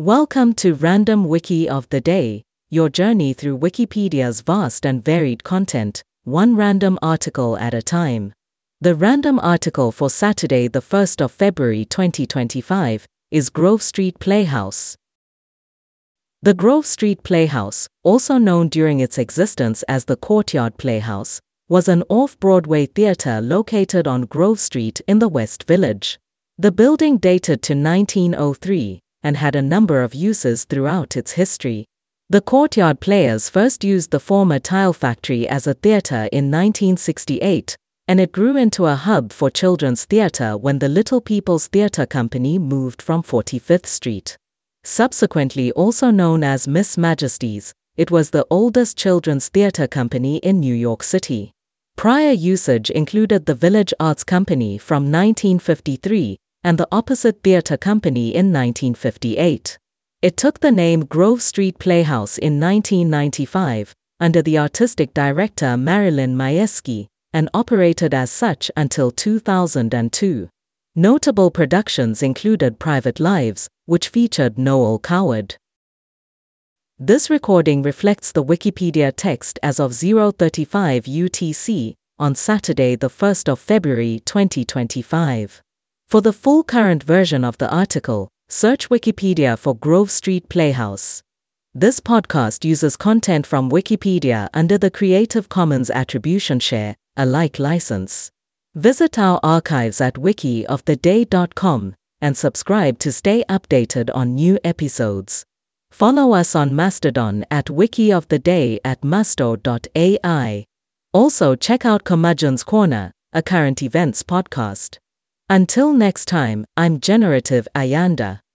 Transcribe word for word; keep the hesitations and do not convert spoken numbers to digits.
Welcome to Random Wiki of the Day, your journey through Wikipedia's vast and varied content, one random article at a time. The random article for Saturday, the first of February twenty twenty-five, is Grove Street Playhouse. The Grove Street Playhouse, also known during its existence as the Courtyard Playhouse, was an off-Broadway theater located on Grove Street in the West Village. The building dated to nineteen oh three and had a number of uses throughout its history. The Courtyard Players first used the former tile factory as a theater in nineteen sixty-eight, and it grew into a hub for children's theater when the Little People's Theater Company moved from forty-fifth Street. Subsequently also known as Miss Majesty's, it was the oldest children's theater company in New York City. Prior usage included the Village Arts Company from nineteen fifty-three and the Opposite Theater Company in nineteen fifty-eight. It took the name Grove Street Playhouse in nineteen ninety-five under the artistic director Marilyn Mayeski and operated as such until two thousand two. Notable productions included Private Lives, which featured Noel Coward. This recording reflects the Wikipedia text as of zero thirty-five U T C on Saturday, the first of February twenty twenty-five. For the full current version of the article, search Wikipedia for Grove Street Playhouse. This podcast uses content from Wikipedia under the Creative Commons Attribution Share Alike license. Visit our archives at wiki of the day dot com and subscribe to stay updated on new episodes. Follow us on Mastodon at wikioftheday at masto dot A I. Also check out Curmudgeon's Corner, a current events podcast. Until next time, I'm Generative Ayanda.